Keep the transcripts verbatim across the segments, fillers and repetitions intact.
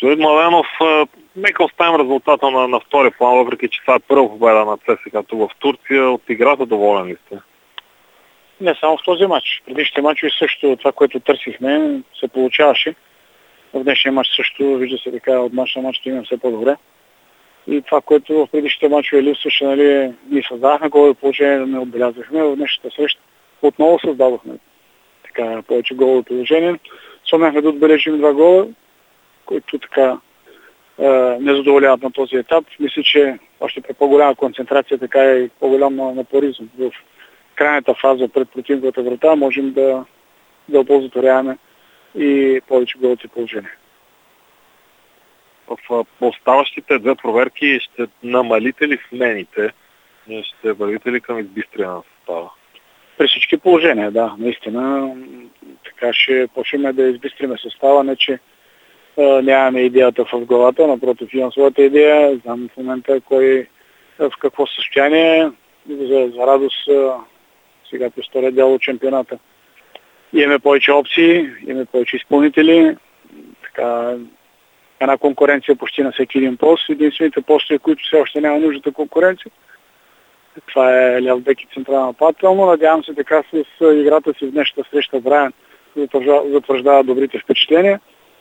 Солид Младенов, нека оставим резултата на, на втори план, въпреки че това е първа победа на ЦСКА в Турция. От играта доволен ли сте? Не само в този матч. Предишните матчове също това, което търсихме, се получаваше. В днешния матч също вижда се така от матч на матч ще имам все по-добре. И това, което в предишните матчове липсваше, нали, ние създавахме голови положение, да не отбелязахме. В днешната среща отново създадохме така повече голови положение. Сумяхме да отбележим два гола, които така е, не задоволяват на този етап. Мисля, че още при по-голяма концентрация, така и по-голям напоризъм в крайната фаза пред противната врата, можем да, да оползотворяваме и повече голови положение. В оставащите две проверки ще намалите ли смените? Ще вървите ли към избистряне на състава? При всички положения, да, наистина. Така ще почнем да избистриме състава, не че а, нямаме идеята в главата, напротив имам своята идея, знам в момента кой в какво състояние, за, за радост а, сега по втория дял от чемпионата. Имаме повече опции, имаме повече изпълнители, така една конкуренция почти на всеки един пост. Единствените постове, които все още няма нуждата конкуренция. Това е ляв бек и централна нападател, но надявам се така с играта си в днешната среща Брайан затвърждава добрите впечатления.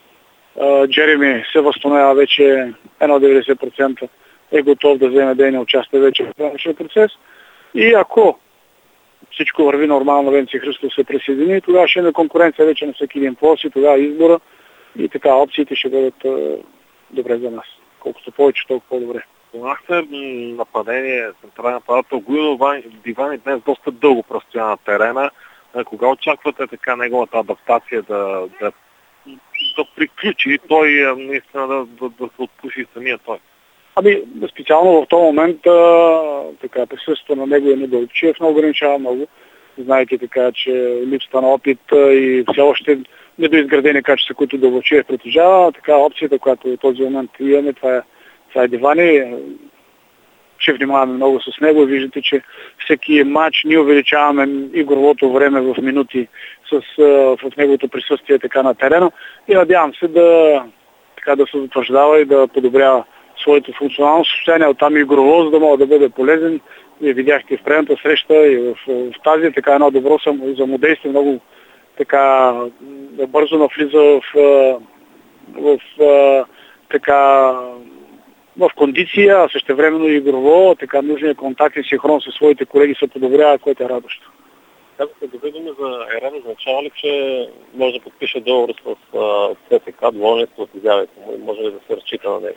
Джереми се възстановява вече едно деветдесет процента, е готов да вземе да и не участва вече в тренировъчния процес. И ако всичко върви нормално, Венци Христов се присъедини, тогава ще има конкуренция вече на всеки един пост и тогава избора и така опциите ще бъдат добре за нас. Колкото повече, толкова по-добре. Спомнахте нападение, централен нападател Гуидо Дивани днес доста дълго простоя на терена. Кога очаквате така неговата адаптация да, да, да приключи и той наистина да, да, да се отпуши самия той? Ами, специално в този момент а, така, присъствието на него е недълчиев, но ограничава много. Знаете така, че липсата на опит и все още недоизградени качества, които Дълбочиев притежава. Така опцията, която в този момент имаме, това е, това е Дивани. Ще внимаваме много с него. Виждате, че всеки матч ние увеличаваме игровото време в минути с, в неговото присъствие така на терена и надявам се да, така, да се затвърждава и да подобрява своето функционално състояние, оттам и игрово, за да мога да бъде полезен. Вие видяхте в предната среща и в, в тази така едно добро взаимодействие, много така бързо навлиза в, в, в така в кондиция, а същевременно и игрово, така нужният контакт и синхрон със своите колеги се подобрява, което е радващо. Казахте добри думи за Ерен, означава ли, че може да подпише договор с ЦСКА, доволен с изявите му, може ли да се разчита на него?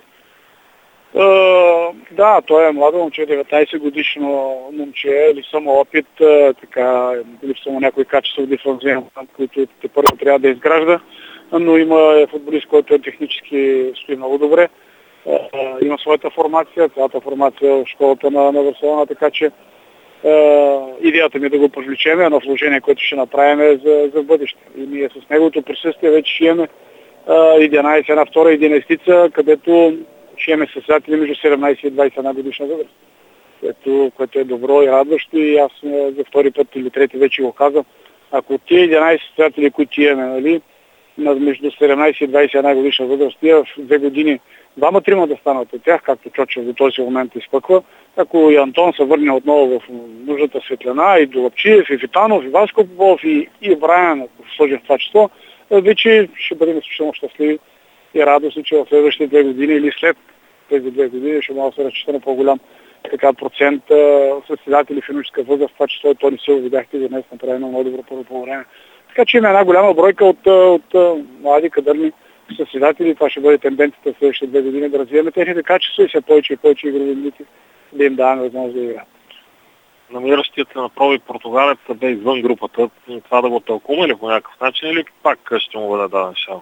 Uh, да, той е младо момче, деветнайсет годишно момче, липсва му опит, uh, така, липсва му някои качества в дефанзивен, които те първо трябва да изгражда, но има футболист, който е технически стои много добре. Uh, има своята формация, цялата формация в школата на, на Барселона, така че uh, идеята ми е да го привлечем, едно вложение, което ще направим за, за бъдеще. И ние с неговото присъствие вече ще имаме uh, единайсет, една втора единайсетица, където ще имаме състезатели между седемнайсет и двайсет и една годишна възраст, което, което е добро и радващо и аз за втори път или трети вече го казвам. Ако тия единайсет състезатели, които имаме, нали, между седемнайсет и двайсет и една годишна възраст, тия в две години двама-трима да станат от тях, както Чочев до този момент изпъква, ако и Антон се върне отново в нужната светлина, и Долапчиев, и Витанов, и Васко Попов, и, и Брайан, ако сложим в това число, вече ще бъдем изключително щастливи и радостни, че в следващите две години или след тези две години ще мога да се разчита на по-голям така, процент състезатели в юношеска възраст, това число и то не се видяхте за днес направи на много добро първо по време. Така че има една голяма бройка от, от, от млади кадърни състезатели. Това ще бъде тенденцията в следващите две години да развиваме техните качества и все повече и повече игрови минути да им даваме възможност да играят. Намиращият се на проби португалец бе извън групата. Това да го тълкуваме ли по някакъв начин или пак ще му бъде даден шанс?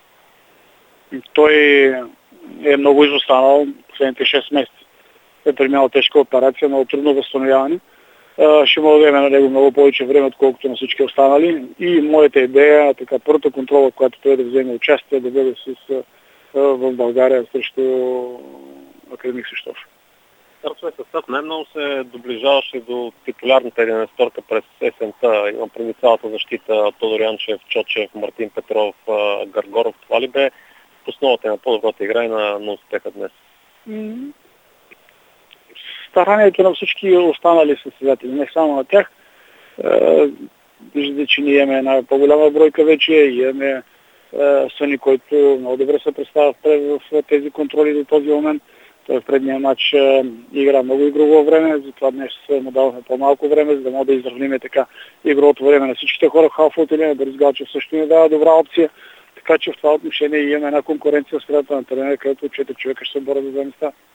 Той е много изостанал последните шест месеца. Е преминал тежка операция, много трудно възстановяване. Ще му дадем на него много повече време, отколкото на всички останали. И моята идея, така първата контрола, която той да вземе участие, да бъде с, в България срещу академик Свищов. Стартовия състав най-много се доближаваше до титулярната единайсеторка през есента. Имам преди цялата защита Тодор Янчев, Чочев, Мартин Петров, Гаргоров. Това ли бе в основата на по-добрата игра и на, на успеха днес? Старанието на всички останали състезатели, не само на тях. Виждате, че ние имаме една по-голяма бройка вече, имаме Съни, който много добре се представя в тези контроли до този момент. Той в предния матч игра много игрово време, затова днес му давахме по-малко време, за да може да изравним така игровото време на всичките хора в халфовата линия. Борис Галчев също ни дава добра опция, така че в това отношение имаме една конкуренция в средата на терена, където четири човека ще се борят за два места.